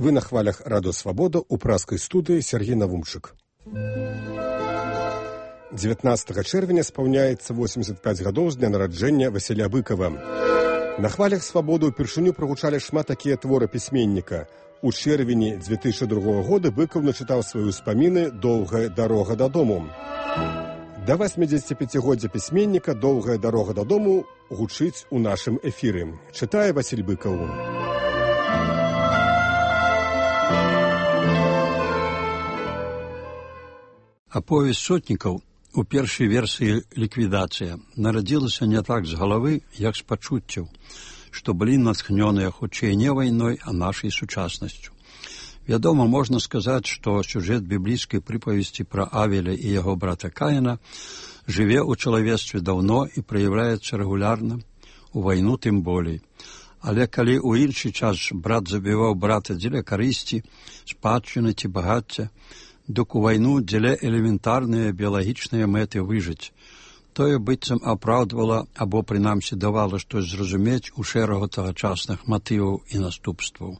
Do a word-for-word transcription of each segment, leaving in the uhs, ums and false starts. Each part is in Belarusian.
Вы на хвалях Радио Свобода у праскай студыі Сергей Навумчык. дзевятнаццатага чэрвеня спаўняецца восемьдесят пять гадоў з дня нараджэння Васіля Быкова. На хвалях Свабоды ўпершыню прагучалі шмат такія творы пісьменніка. У чэрвені две тысячи другога года Быкаў начытаў свае ўспаміны «Доўгая дарога дадому». Да восьмидзесятипяцігоддзя пісьменніка «Доўгая дарога дадому» гучыць у нашым эфіры. Чытае Васіль Быкаў. Аповесць сотнікаў у першай версіі «Ліквідацыя» нарадзілася не так з галавы, як з пачуццяў, што былі натхнёныя хутчэй не вайной, а нашай сучаснасцю. Вядома, можна сказаць, што сюжэт біблійскай прыпавесці пра Авеля і яго брата Каіна жыве ў чалавецтве даўно і праяўляецца рэгулярна, у вайну тым болей. Але калі ў іншы час брат забіваў брата дзеля карысці, спадчыны ці багацця, дык у вайну дзеля элементарныя біялагічныя мэты выжыць. Тое быццам апраўдвала або, прынамсі, давала штось зразумець у шэрагу тагачасных матываў і наступстваў.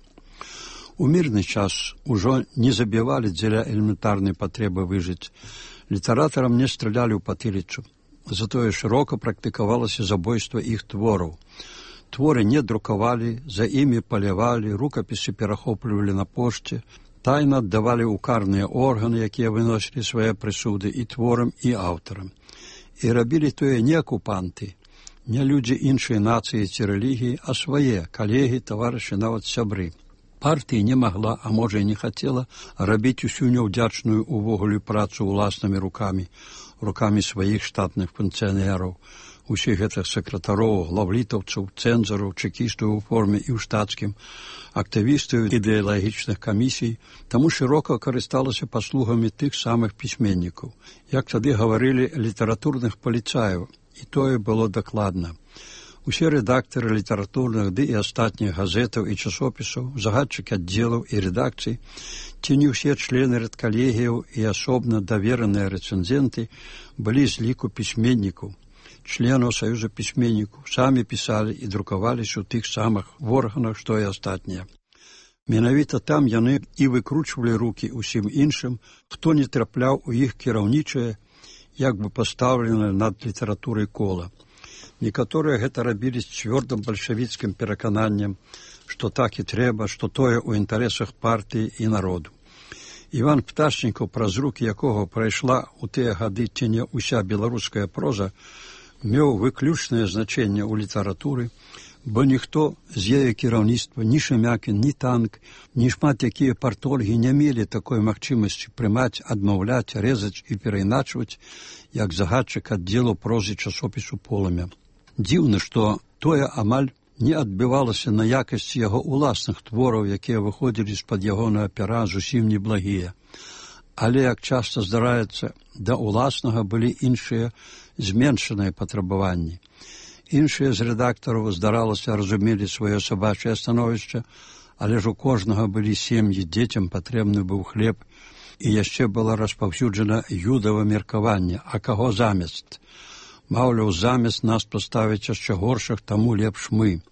У мірны час ужо не забівалі дзеля элементарнай патрэбы выжыць. Літаратарам не стралялі ў патыліцу. Затое шырока практыкавалася забойства іх твораў. Творы не друкавалі, за імі палявалі, рукапісы перахоплівалі на пошце, тайна аддавалі ў карныя органы, якія выносілі свае прысуды і творам, і аўтарам. І рабілі тое не акупанты, не людзі іншай нацыі ці рэлігіі, а свае калегі, таварышы, нават сябры. Партія не магла, а можа і не хацела, рабіць усю няўдзячную увогуле працу ўласнымі рукамі, рукамі сваіх штатных функцыянераў, усіх гэтых сакратароў, главлітаўцаў, цэнзараў, чэкістаў у форме і ў штатскім, актывістаў ідэалагічных камісій, таму шырока карысталася паслугамі тых самых пісьменнікаў, як тады гаварылі літаратурных паліцаяў, і тое было дакладна. Усе рэдактары літаратурных ды і астатніх газетаў і часопісаў, загадчыкі аддзелаў і рэдакцый, ці не ўсе члены рэдкалегіяў і асобна давераныя рэцэнзенты былі з ліку пісьменнікаў, членаў Саюза пісьменнікаў, самі пісалі і друкаваліся ў тых самых органах, што і астатнія. Менавіта там яны і выкручвалі рукі ўсім іншым, хто не трапляў у іх кіраўнічае, як бы пастаўленае над літаратурай кола. Некаторыя гэта рабілі з цвёрдым бальшавіцкім перакананнем, што так і трэба, што тое ў інтарэсах партыі і народу. Іван Пташнікаў, праз рукі якога прайшла ў тыя гады ці не ўся беларуская проза, меў выключнае значэнне ў літаратуры, бо ніхто з яе кіраўніцтва, ні Шемякін, ні Танк, ні шмат якія партольгі не мелі такой магчымасці прымаць, адмаўляць, рэзаць і перайначваць, як загадчык аддзелу прозы часопісу «Полымя». Дзіўна, што тое амаль не адбівалася на якасці яго ўласных твораў, якія выходзілі з-пад ягонага пера зусім неблагія. Але, як часта здараецца, да ўласнага былі іншыя зменшаныя патрабаванні. Іншыя з рэдактараў, здаралася, разумелі сваё сабачае становішча, але ж у кожнага былі сем'і, дзецям патрэбны быў хлеб, і яшчэ было распаўсюджана юдава меркаванне, а каго замест? Маўляў, замест нас паставіць яшчэ горшых, таму лепш мы.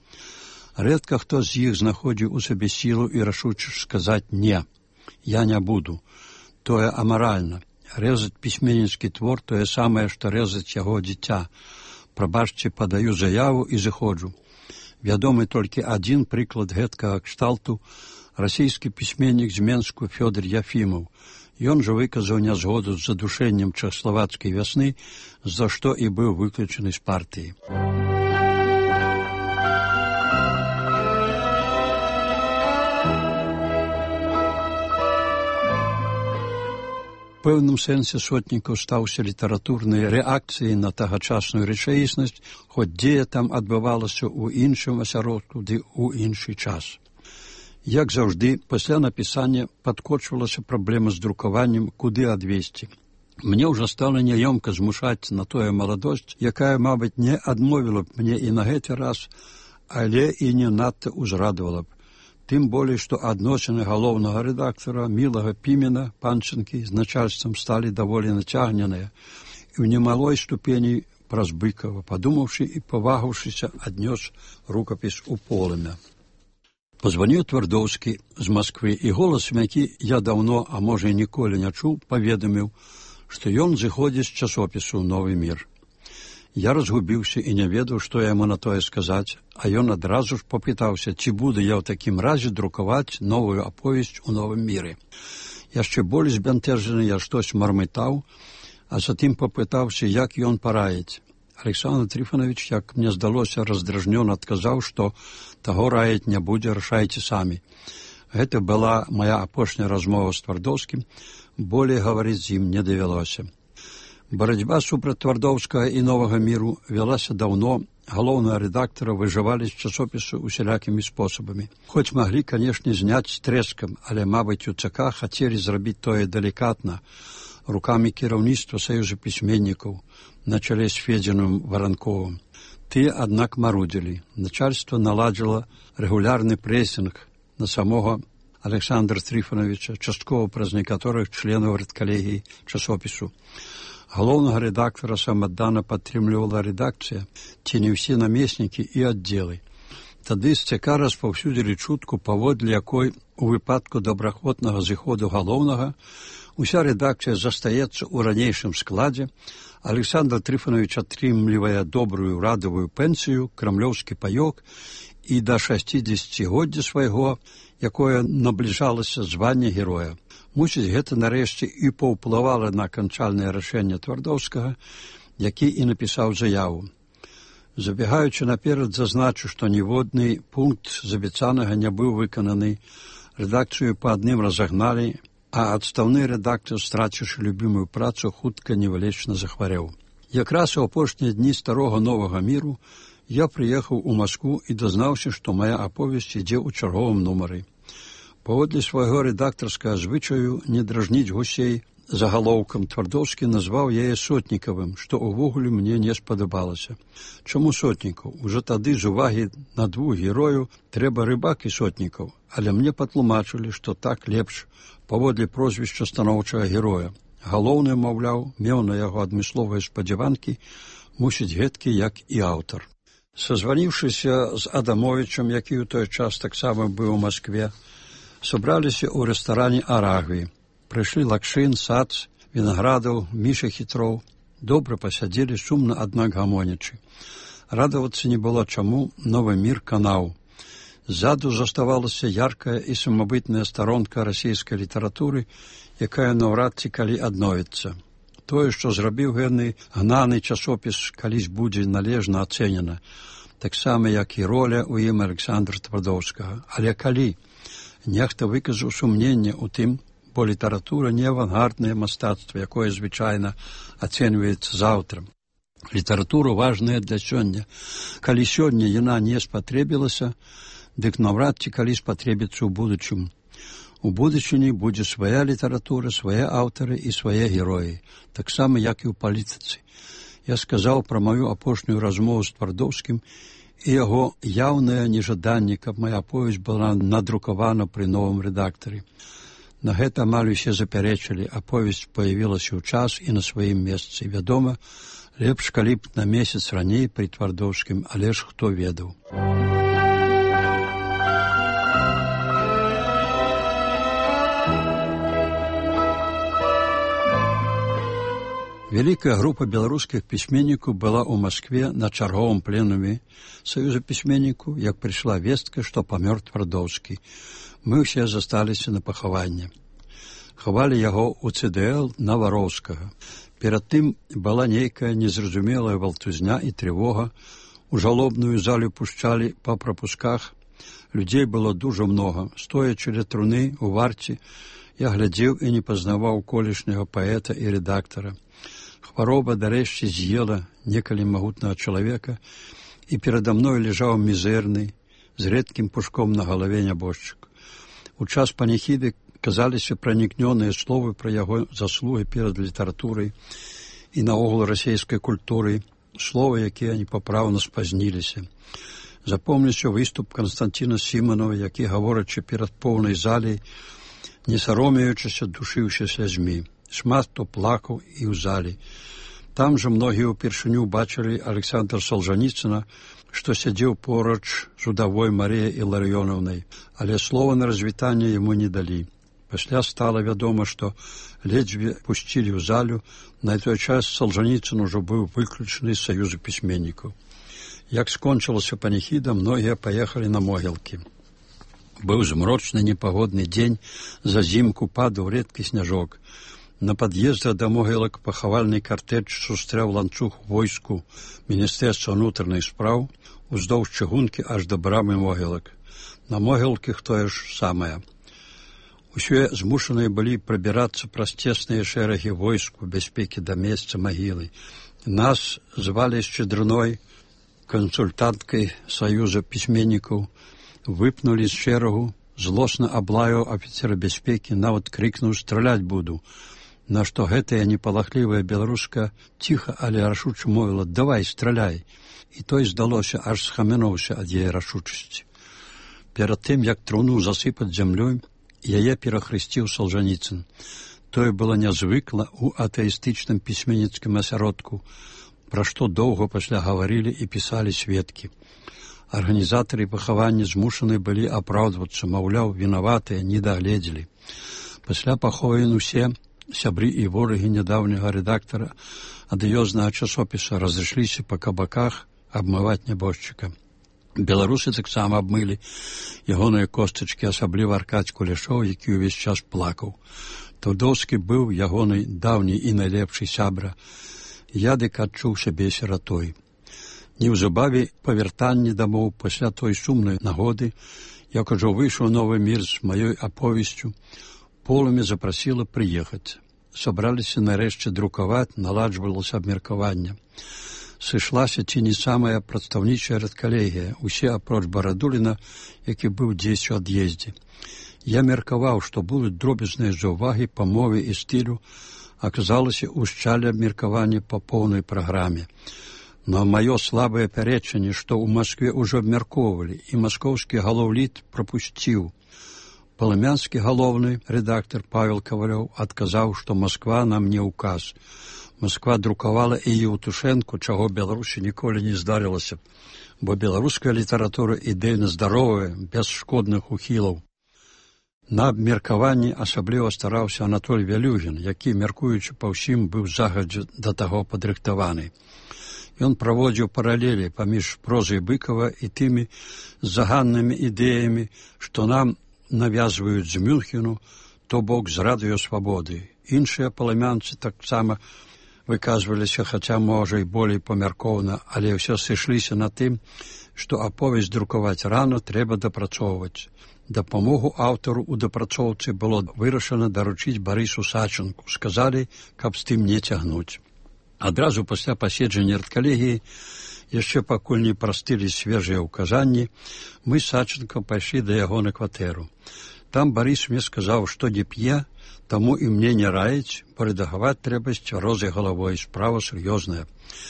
Рэдка хто з іх знаходзіў у сабе сілу і рашучасць сказаць «не, я не буду». Тое амаральна. Рэзаць пісьменніцкі твор тое самае, што рэзаць яго дзіця. Прабачце, падаю заяву і зыходжу. Вядомы толькі адзін прыклад гэткага кшталту – расійскі пісьменнік з Менску Фёдор Яфімаў. Ён жа выказаў нязгоду з задушэннем чэхаславацкай вясны, за што і быў выключаны з партыі. У пэўным сэнсе сотнікаў стаўся літаратурнай рэакцыяй на тагачасную рэчаіснасць, хоць дзея там адбывалася ў іншым асяродку ды ў іншы час. Як заўжды, пасля напісання падкочвалася праблема з друкаваннем, куды адвесці. Мне ўжо стала няёмка змушаць на тое маладосць, якая, мабыць, не адмовіла б мне і на гэты раз, але і не надта ўзрадавала б. Тым болей, што адносіны галоўнага рэдактара Мілага Пімена, Панчынкі, з начальствам сталі даволі нацягненыя і ў немалой ступені праз Быкава, падумаўшы і павагаўшыся, аднёс рукапіс у «Полымя». Позваніў Твардоўскі з Масквы, і голасам, які я даўно, а можа і ніколі не чуў, паведаміў, што ён зыходзіць з часопісу «Новы мір». Я разгубіўся і не ведаў, што яму на тое сказаць, а ён адразу ж попытаўся, ці буду я ў такім разе друкаваць новую аповесць у «Новым міры». Яшчэ болей збянтэжаны я штось мармытаў, а затым попытаўся, як ён параіць. Александр Трифонович, як мне здалося, раздражнёна адказаў, што таго раіць не будзе, рашайце самі. Гэта была моя апошняя размова з Твардоўскім, болей гаварыць з ім не давялося. Барацьба супраць Твардоўскага і «Новага міру» вялася даўно, галоўнага рэдактара выжывалі з часопісу усялякімі спосабамі. Хоць маглі, канешне, зняць трэскам, але, мабыць, у ЦК хацелі зрабіць тое далікатна, рукамі кіраўніцтва Саюза пісьменнікаў, на чале з Федзіным Варанковым. Тыя, аднак, марудзілі. Начальство наладзіла рэгулярны прэсінг на самога Александра Трифоновича, часткова праз некаторых членаў рэдкалегіі часопісу. Галоўнага рэдактара самаддана падтрымлівала рэдакцыя, ці не ўсе намеснікі і аддзелы. Тады з ЦК распаўсюдзілі чутку, паводле якой у выпадку добраахвотнага зыходу галоўнага уся рэдакцыя застаецца ў ранейшым складзе, Александр Трифонович атрымлівае добрую радавую пенсію, крамлёўскі паёк і да шасцідзесяцігоддзя свайго, якое набліжалася звання героя. Мусіць, гэта нарэшце і паўплывала на аканчальнае рашэнне Твардоўскага, які і напісаў заяву. Забегаючы наперад, зазначу, што ніводны пункт з абяцанага не быў выкананы, рэдакцыю па адным разагналі, а адстаўны рэдактар, страціўшы любімую працу, хутка невылечна захварэў. Якраз у апошнія дні старога «Новага міру» я прыехаў у Маскву і дазнаўся, што моя аповесць ідзе ў чарговым нумары. Паводле свайго рэдактарскага звычаю не дражніць гусей загалоўкам, Твардоўскі назваў яе Сотнікавым, што ўвогуле мне не спадабалася. Чаму Сотнікаў? Ужо тады з увагі на двух герою трэба Рыбак і Сотнікаў, але мне патлумачылі, што так лепш, паводле прозвішча станоўчага героя. Галоўны, маўляў, меў на яго адмысловыя спадзяванкі, мусіць гэткі, як і аўтар. Сазваніўшыся з Адамовічам, які ў той час таксама быў у Маскве, сабраліся ў рэстаране «Арагві». Прыйшлі Лакшын, Сац, Вінаградаў, Міша Хітроў. Добра пасядзелі, сумна, аднак гамонячы. Радавацца не было чаму, «Новы мір» канаў. Ззаду заставалася яркая і самабытная старонка расійскай літаратуры, якая наўрад ці калі адновіцца. Тое, што зрабіў гэны гнаны часопіс, калісь будзе належна ацэнена, таксама, як і роля ў ім Александра Твардоўскага. Але калі? Нехта выказаў сумненне ў тым, бо літаратура не авангарднае мастацтва, якое звычайна ацэньваецца заўтра. Літаратура важная для сёння. Калі сёння яна не спатрэбілася, дык наўрад ці калі спатрэбіцца ў будучым. У будучыні будзе свая літаратура, свае аўтары і свае героі, таксама, як і ў палітыцы. Я сказаў пра маю апошнюю размову з Твардоўскім і яго яўнае нежаданне, каб моя аповесць была надрукавана пры новым рэдактары. На гэта амаль усе запярэчылі, аповесць паявілася ў час і на сваім месцы. Вядома, лепш, калі б на месяц раней пры Твардоўскім, але ж хто ведаў. Вялікая група беларускіх пісьменнікаў была ў Маскве на чарговым пленуме Саюза пісьменнікаў, як прыйшла вестка, што памёр Твардоўскі. Мы ўсе засталіся на пахаванне. Хавалі яго ў цэ дэ эл на Вароўскага. Перад тым была нейкая незразумелая валтузня і трывога. У жалобную залю пушчалі па прапусках. Людзей было дужа многа. Стоячы ля труны у варце, я глядзеў і не пазнаваў колішняга паэта і рэдактара. Хвароба дарэшце з'ела некалі магутнага чалавека, і перада мной ляжаў мізэрны, з рэдкім пушком на галаве нябожчык. У час паніхіды казаліся пранікнёныя словы пра яго заслугі перад літаратурай і наогул расійскай культурай, словы, якія непапраўна спазніліся. Запомніўся выступ Канстанціна Сіманова, які, гаворачы перад поўнай залей, не саромеючыся, душыўся слязьмі. Шмат хто плакаў і ў залі. Там жа многія ўпершыню бачылі Александра Солжаніцына, што сядзеў поруч з удавой Маріяй Іларыёнаўнай, але слова на развітанне яму не далі. Пасля стала вядома, што ледзьве пусцілі ў залю, на той час Солжаніцын ужо быў выключаны з саюзу пісьменнікаў. Як скончылася паніхіда, многія паехалі на могілкі. Быў змрочны непагодны дзень, зазімку падаў рэдкі сняжок. На пад'езда да могілак пахавальны картэж сустрэў ланцуг войску Міністэрства ўнутраных спраў уздоўж чыгункі аж да брамы могілак. На могілках тое ж самае. Усе змушаныя былі прабірацца праз цесныя шэрагі войску бяспекі да месца магілы. Нас звалі шчадрыной, кансультанткай Саюза пісьменнікаў, выпнулі з шэрагу, злосна аблаяў афіцера бяспекі, нават крыкнуў «Страляць буду», на што гэтая непалахлівая беларуска ціха, але рашуча мовіла «Давай, страляй». І той, здалося, аж схамянуўся ад яе рашучасці. Перад тым, як труну засыпаць зямлёй, яе перахрысціў Солжаніцын. Тое было нязвыкла ў атэістычным пісьменніцкім асяродку, пра што доўга пасля гаварылі і пісалі сведкі. Арганізатары пахавання змушаны былі апраўдвацца, маўляў, вінаватыя, не дагледзелі. Пасля пахован усе сябры і ворагі нядаўняга рэдактара адыёзнага часопіса разышліся па кабаках абмываць нябожчыка. Беларусы таксама абмылі ягоныя костачкі, асабліва Аркадзь Кулешоў, які ўвесь час плакаў. Таўдоўскі быў ягоны даўні і найлепшы сябра. Я дык адчуў сябе сіратой. Неўзабаве па вяртанні дамоў пасля той сумнай нагоды, як ужо выйшаў новы мір з маёй аповесцю, полымя запрасіла прыехаць. Сабраліся нарэшце друкаваць, наладжвалася абмеркаванне. Сышлася ці не самая прадстаўнічая рэдкалегія, усе апроч Барадуліна, які быў дзесь у ад'ездзе. Я меркаваў, што будуць дробязныя заўвагі па мове і стылю, аказалася ўшчалі абмеркаванне па поўнай праграме. Но маё слабае пярэчанне, што ў Маскве ўжо абмяркоўвалі, і маскоўскі галоўліт прапусціў. Паламянскі галоўны рэдактар Павел Кавалёў адказаў, што Масква нам не ўказ. Масква друкавала і Еўтушэнку, чаго Беларусі ніколі не здарылася, бо беларуская літаратура ідэйна здаровая, без шкодных ухілаў. На абмеркаванні асабліва стараўся Анатоль Вялюгін, які, мяркуючы па ўсім, быў загадзя да таго падрыхтаваны. Ён праводзіў паралелі паміж прозай Быкава і тымі заганнымі ідэямі, што нам навязваюць з Мюнхену, то бок з радыёсвабоды. Іншыя паламянцы таксама выказваліся, хаця, можа, і болей памяркоўна, але ўсё сышліся на тым, што аповесць друкаваць рана трэба дапрацоўваць. Дапамогу аўтару ў дапрацоўцы было вырашана даручыць Барысу Сачынку. Сказалі, каб з тым не цягнуць. Адразу пасля паседжання рэдкалегіі, яшчэ пакуль не прастылі свежыя ўказанні, мы з Сачынкам пайшлі да яго на кватэру. Там Барыс мне сказаў, што не п'е, таму і мне не раіць, бо рэдагаваць трэба з цвярозай галавой, справа сур'ёзная.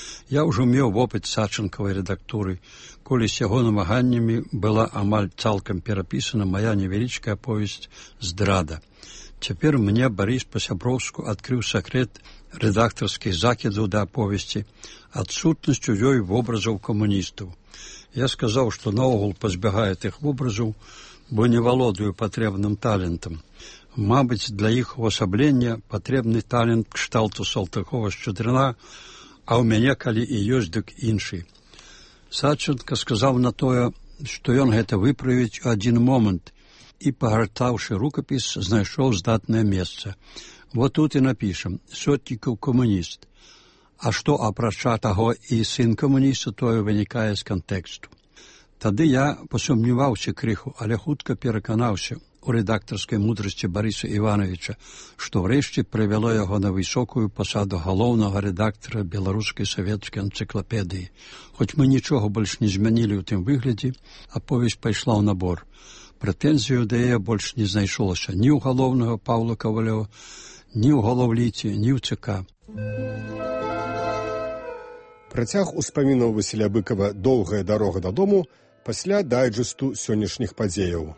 Я ўжо меў вопыт Сачынкавай рэдактуры, колі з яго намаганнямі была амаль цалкам перапісана мая невялічкая аповесць «Здрада». Цяпер мне Барыс па-сяброўску адкрыў сакрэт рэдактарскіх закідаў да аповесці, адсутнасць у ёй вобразаў камуністаў. Я сказаў, што наогул пазбягае тых вобразаў, бо не валодаю патрэбным талентам. Мабыць, для іх увасаблення патрэбны талент кшталту Салтыкова-Шчадрына, а ў мяне, калі і ёсць, дык іншы. Сачынка сказаў на тое, што ён гэта выправіць у адзін момант, і, пагартаўшы рукапіс, знайшоў здатнае месца. Вот тут і напішам «Сотнікаў камуніст». А што, апрача таго і сын камуніста, тое вынікае з кантэксту. Тады я пасумніваўся крыху, але хутка пераканаўся у рэдактарскай мудрасці Барыса Івановича, што ўрэшце прывяло яго на высокую пасаду галоўнага рэдактара беларускай савецкай энцыклапедыі. Хоць мы нічога больш не змянілі ў тым выглядзе, аповесць пайшла ў набор. Прэтэнзію да яе больш не знайшлося ні ў галоўнага Паўла Кавалёва, ні ў галоўліце, ні ў ЦК. Працяг успамінаў Васіля Быкава «Доўгая дарога дадому» пасля дайджэсту сённяшніх падзеяў.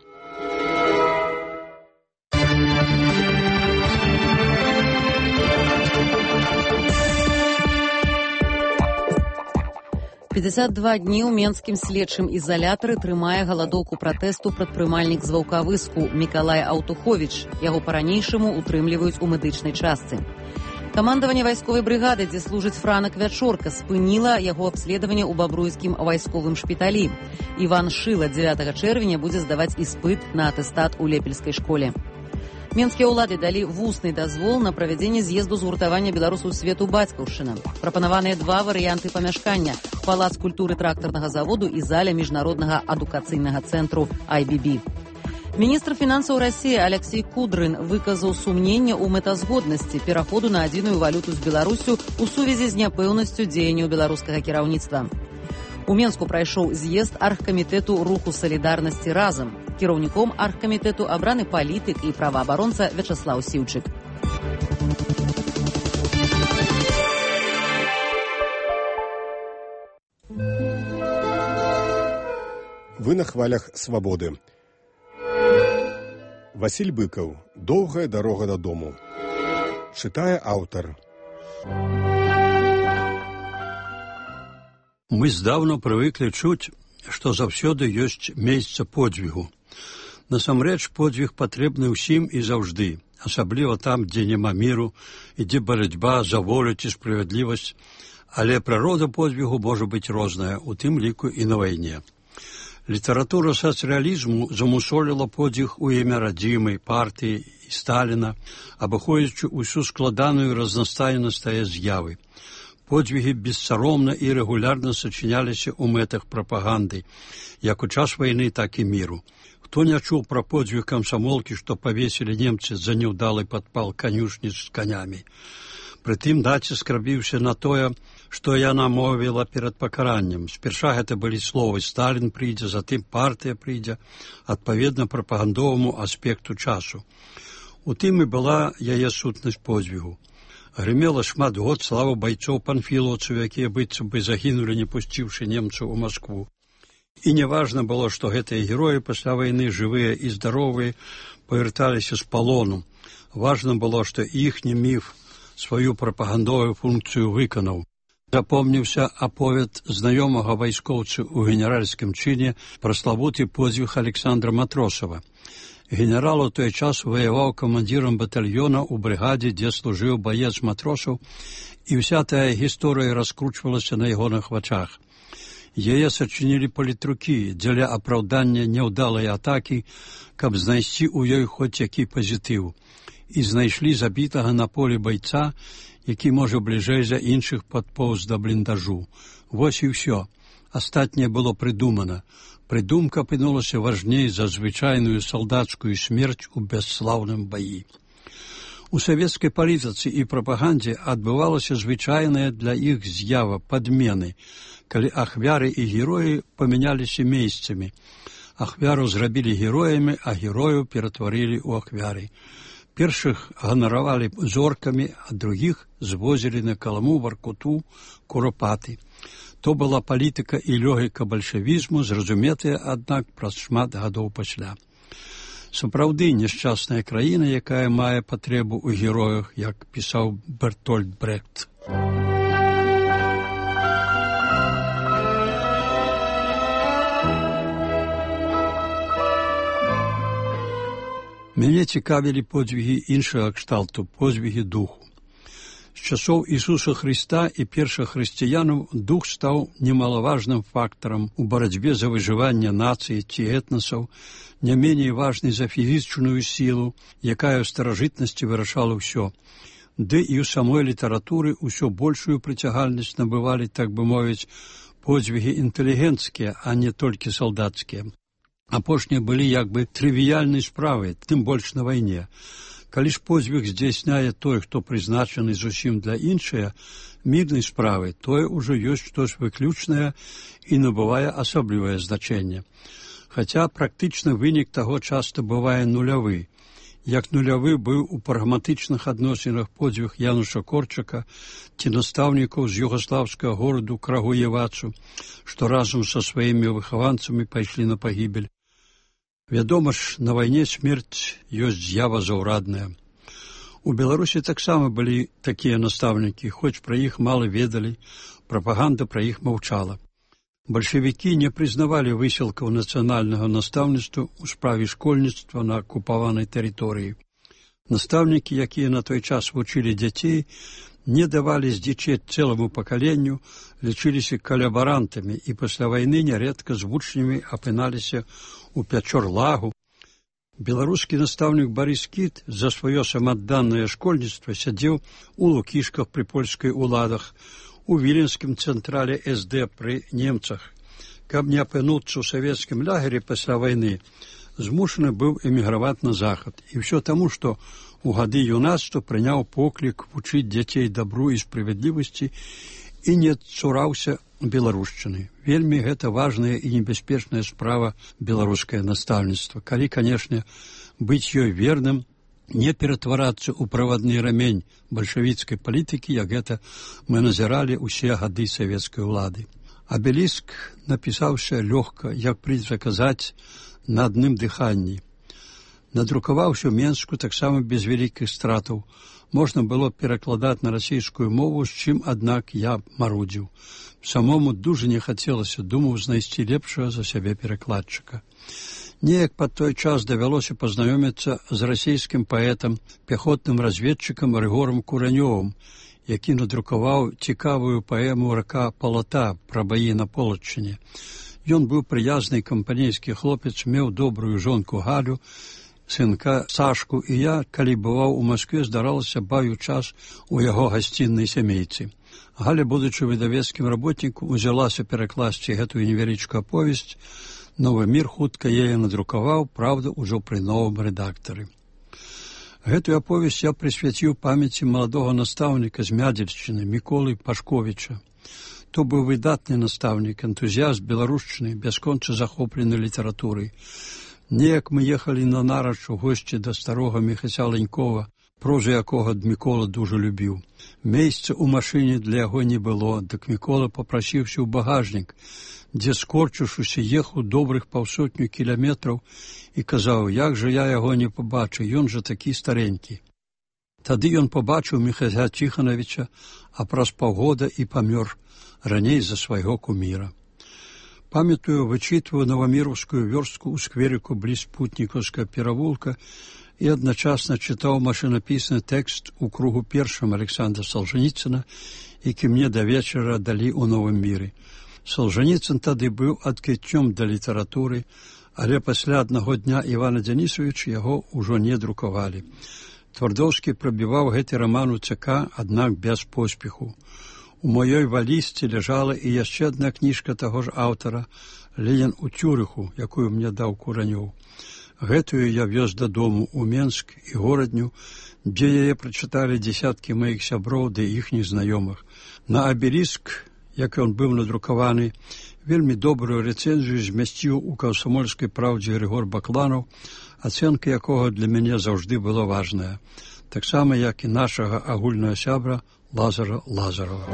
пятьдесят два дні ў менскім следчым ізалятары трымае галадоўку пратэсту прадпрымальнік з Ваўкавыску Мікалай Аўтуховіч. Яго па-ранейшаму утрымліваюць у медычнай частцы. Камандаванне вайсковай брыгады, дзе служыць Франак Вячорка, спыніла яго абследаванне ў бабруйскім вайсковым шпіталі. Іван Шыла дзевятага чэрвеня будзе здаваць іспыт на атэстат у лепельскай школе. Менскія ўлады далі вусны дазвол на правядзенне з'езду згуртавання беларусаў свету бацькаўшчына. Прапанаваныя два варыянты памяшкання – палац культуры трактарнага заводу і заля міжнароднага адукацыйнага цэнтру ай би би. Міністр фінансаў Расіі Алексей Кудрын выказаў сумненне ў мэтазгоднасці пераходу на адзіную валюту з Беларусю ў сувязі з няпэўнасцю дзеянняў беларускага кіраўніцтва. У Менску прайшоў з'езд аргкамітэту руху салідарнасці разам. Кіраўніком аргкамітэту абраны палітык і праваабаронца Вячаслаў Сіўчык. Вы на хвалях свабоды. Васіль Быкаў. Доўгая дарога дадому. Чытае аўтар. Мы здаўна прывыклі чуць, што заўсёды ёсць месца подзвігу. Насамрэч, подзвіг патрэбны ўсім і заўжды, асабліва там, дзе няма міру, ідзе барацьба за волю ці справядлівасць, але прырода подзвігу можа быць розная, у тым ліку і на вайне. Літаратура сацыялізму замусоліла подзвіг у імя радзімай, партыі і Сталіна, абыходзячы ўсю складаную разнастайнасць тае з'явы. Подзвігі бессаромна і рэгулярна сачыняліся ў мэтах прапаганды, як у час вайны, так і міру. Хто не чуў пра подзвіг камсамолкі, што павесілі немцы за няўдалы падпал канюшні з канямі. Прытым націск рабіўся на тое, што яна мовіла перад пакараннем. Спярша гэта былі словы «Сталін прыйдзе», затым «партыя прыйдзе», адпаведна прапагандоваму аспекту часу. У тым і была яе сутнасць подзвігу. Грымела шмат год слава байцоў панфілаўцаў, якія быццам бы загінулі, не пусціўшы немцаў у Маскву. І неважна было, што гэтыя героі пасля вайны, жывыя і здаровыя, павярталіся з палону. Важна было, што іхні міф сваю прапагандовую функцыю выканаў. Запомніўся аповед знаёмага вайскоўцы ў генеральскім чыне пра славуты подзвіг Александра Матросава. Генерал у той час ваяваў камандзірам батальёна ў брыгадзе, дзе служыў баец Матросаў, і ўся тая гісторыя раскручвалася на ягоных вачах. Яе сачынілі палітрукі дзеля апраўдання няўдалай атакі, каб знайсці ў ёй хоць які пазітыў. І знайшлі забітага на полі байца, які, можа, бліжэй за іншых падпоўз да бліндажу. Вось і ўсё. Астатняе было прыдумана. Прыдумка апынулася важней за звычайную салдацкую смерць у бясслаўным баі. У савецкай палітыцы і прапагандзе адбывалася звычайная для іх з'ява падмены, калі ахвяры і героі памяняліся месцамі. Ахвяру зрабілі героямі, а герою ператварылі ў ахвяры. Першых ганаравалі зоркамі, а другіх звозілі на Каламу, Варкуту, Куропаты. То была палітыка і логіка бальшавізму, зразуметая, аднак, праз шмат гадоў пасля. Сапраўды няшчасная краіна, якая мае патрэбу ў героях, як пісаў Бертольд Брехт. Мяне цікавілі подзвігі іншага кшталту, подзвігі духу. З часоў Ісуса Хрыста і першых хрысціянаў дух стаў немалаважным фактарам у барацьбе за выжыванне нацыі ці этнасаў, не меней важнай за фізічную сілу, якая ў старажытнасці вырашала ўсё. Ды і ў самой літаратуры ўсё большую прыцягальнасць набывалі, так бы мовіць, подзвігі інтэлігенцкія, а не толькі салдацкія. Апошнія былі як бы трывіяльнай справай, тым больш на вайне. Калі ж подзвіг здзяйсняе той, хто прызначаны зусім для іншыя, мірнай справы, тое ўжо ёсць штось выключнае і набывае асаблівае значэнне. Хаця практычна вынік таго часта бывае нулявы. Як нулявы быў у прагматычных адносінах подзвіг Януша Корчака ці настаўнікаў з югаслаўскага гораду Крагуевацу, што разам са сваімі выхаванцамі пайшлі на пагібель. Вядома ж, на вайне смерць ёсць з'ява заўрадная. У Беларусі таксама былі такія настаўнікі, хоць пра іх мала ведалі, прапаганда пра іх маўчала. Бальшавікі не прызнавалі высілкаў нацыянальнага настаўніцтва ў справе школьніцтва на акупаванай тэрыторыі. Настаўнікі, якія на той час вучылі дзяцей, не давалі здзічець цэламу пакаленню, лічыліся калабарантамі і пасля вайны нярэдка з вучнямі апыналіся ў пячор-лагу. Беларускі настаўнік Барыс Кіт за сваё самаадданае школьніцтва сядзеў у Лукішках пры польскай уладах, у віленскім цэнтрале эс дэ пры немцах. Каб не апынуцца ў савецкім лагеры пасля вайны, змушаны быў эміграваць на захад. І ўсё таму, што у гады юнацтва прыняў поклік вучыць дзяцей дабру і справядлівасці і не цураўся беларушчыны. Вельмі гэта важная і небяспечная справа беларускае настаўніцтва. Калі, канешне, быць ёй верным, не ператварацца ў правадны рамень бальшавіцкай палітыкі, як гэта мы назіралі ўсе гады савецкай улады. Абеліск напісаўся лёгка, як прыйдзецца казаць, на адным дыханні. Надрукаваўся ў Менску таксама без вялікіх стратаў. Можна было перакладаць на расійскую мову, з чым, аднак, я марудзіў. Самому дужа не хацелася, думаў знайсці лепшага за сябе перакладчыка. Неяк пад той час давялося пазнаёміцца з расійскім паэтам, пяхотным разведчыкам Рыгорам Куранёвым, які надрукаваў цікавую паэму «Рака Палата» пра баі на Полаччыне. Ён быў прыязны кампанейскі хлопец, меў добрую жонку Галю, сынка Сашку, і я, калі бываў у Маскве, здаралася бавіў час у яго гасціннай сямейцы. Галя, будучы выдавецкім работнікам, узялася перакласці гэтую невялічкую аповесць. Новы мір хутка яе надрукаваў, правда, ужо пры новым рэдактары. Гэтую аповесць я прысвяціў памяці маладога настаўніка з Мядзельшчыны Міколы Пашковіча. То быў выдатны настаўнік, энтузіяст беларушчыны, бясконца захоплены літаратурай. Неяк мы ехалі на нарач у госці да старога Міхася Ленькова, прозу якога Мікола дужа любіў. Месца ў машыне для яго не было, дык Мікола папрасіўся ў багажнік, дзе, скорчыўшыся, ехаў добрых паўсотню кіламетраў і казаў, як жа я яго не пабачу, ён жа такі старенькі. Тады ён пабачыў Міхася Ціханавіча, а праз паўгода і памёр, раней за свайго куміра. Памятаю, вычытваю Новаміраўскую вёрстку ў скверыку бліз Путнікаўскага перавулка і адначасна чытаў машынапісны тэкст у кругу першым Александра Салжаніцына, які мне да вечара далі ў Новым міры. Салжаніцын тады быў адкрыццём да літаратуры, але пасля аднаго дня Івана Дзянісавіча яго ўжо не друкавалі. Твардоўскі прабіваў гэты раман у ЦК, аднак без поспеху. У маёй валізцы ляжала і яшчэ адна кніжка таго ж аўтара «Ленін у Цюрыху», якую мне даў Куранёў. Гэтую я вёз дадому ў Менск і горадню, дзе яе прачыталі дзесяткі маіх сяброў ды іхніх знаёмых. На абеліск, як ён быў надрукаваны, вельмі добрую рэцэнзію змясціў у «Камсамольскай праўдзе» Григор Бакланаў, ацэнка якога для мяне заўжды была важная, таксама як і нашага агульнага сябра Лазара Лазарова.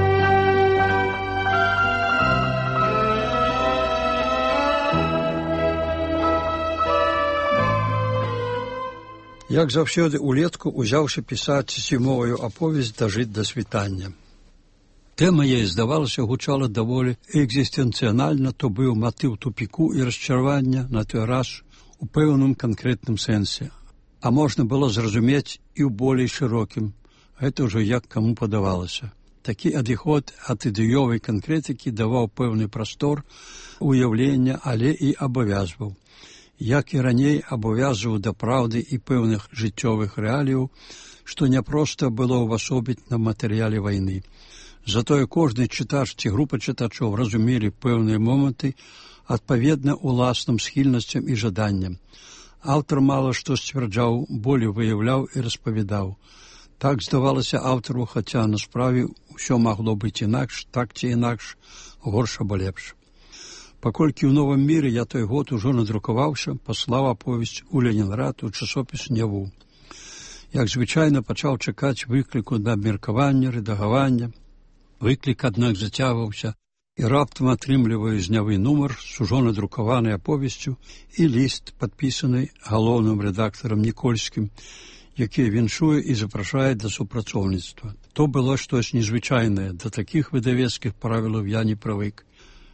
Як заўсёды улетку узяўся пісаць зімовую аповесць «Дажыць да світання». Тэма яе, здавалася, гучала даволі экзістэнцыянальна, то быў матыў тупіку і расчаравання на той раз у пэўным канкрэтным сэнсе. А можна было зразумець і ў болей шырокім. Гэта ўжо як каму падавалася. Такі адыход ад ідэёвай канкрэтыкі даваў пэўны прастор уяўлення, але і абавязваў. Як і раней абавязваў да праўды і пэўных жыццёвых рэаліяў, што няпроста было ўвасобіць на матэрыяле вайны. Затое кожны чытач ці група чытачоў разумелі пэўныя моманты адпаведна ўласным схільнасцям і жаданням. Аўтар мала што сцвярджаў, болей выяўляў і распавядаў. Так здавалася аўтару, хаця на справе ўсё магло быць інакш, так ці інакш, горш або лепш. Паколькі ў Новым міры я той год ужо надрукаваўся, паслаў аповесць у Ленінград у часопіс «Няву». Як звычайна, пачаў чакаць выкліку да абмеркавання, рэдагавання. Выклік, аднак, зацягваўся, і раптам атрымліваю з «Нявы» нумар з ужо надрукаванай аповесцю і ліст, падпісаны галоўным рэдактарам Нікольскім, які віншуе і запрашае да супрацоўніцтва. То было штось незвычайнае, да такіх выдавецкіх правілаў я не прывык.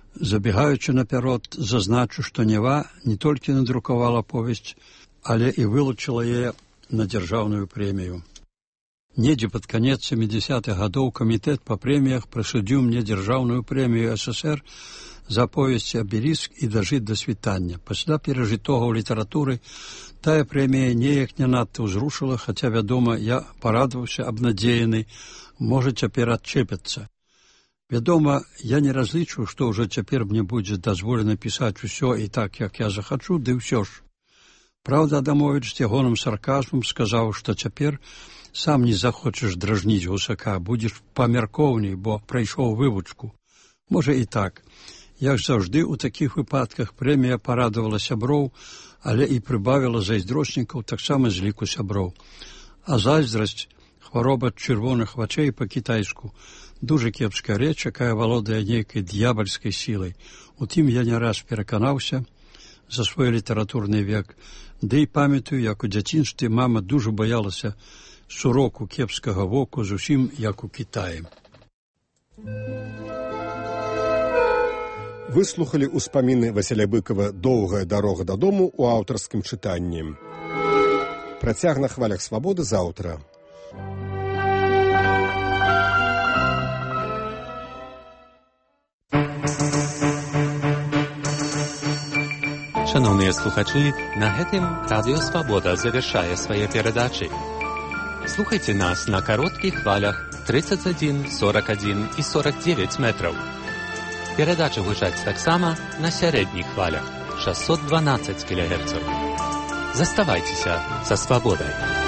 Забегаючы наперад, зазначу, што Нева не толькі надрукавала повесць, але і вылучыла яе на дзяржаўную прэмію. Недзе пад канец сямідзясятых гадоў камітэт па прэміях прысудзіў мне дзяржаўную прэмію эс эс ер за повесць «Абеліск» і «Дажыць да світання». Пасля перажытога ў літаратуры тая прэмія неяк не надта ўзрушыла, хаця, вядома, я парадаваўся, абнадзеяны, можа, цяпер адчэпяцца. Вядома, я не разлічваю, што ўжо цяпер мне будзе дазволена пісаць усё і так, як я захачу, ды ўсё ж. Праўда, Адамовіч з ягоным сарказмам сказаў, што цяпер сам не захочаш дражніць гусака, будзеш памяркоўней, бо прайшоў вывучку. Можа і так. Як заўжды, у такіх выпадках прэмія парадавала сяброў, але і прыбавіла зайздроснікаў таксама з ліку сяброў. А зайздрасць, хвароба чырвоных вачэй па-кітайску, дужа кепская рэч, якая валодае нейкай д'ябальскай сілай. Утым я не раз пераканаўся за свой літаратурны век, ды і памятаю, як у дзяцінстве мама дужа баялася суроку кепскага воку, зусім як у Кітаі. Выслухалі ўспаміны Васіля Быкава «Доўгая дарога дадому» у аўтарскім чытанні. Працяг на хвалях свабоды заўтра. Шановныя слухачы, на гэтым Радыё Свабода завяршае свае перадачы. Слухайце нас на кароткіх хвалях тридцать один, сорок один і сорок девять метраў. Перадачы гучаць таксама на сярэдніх хвалях шестьсот двенадцать кілогерцаў. Заставайцеся са свабодай.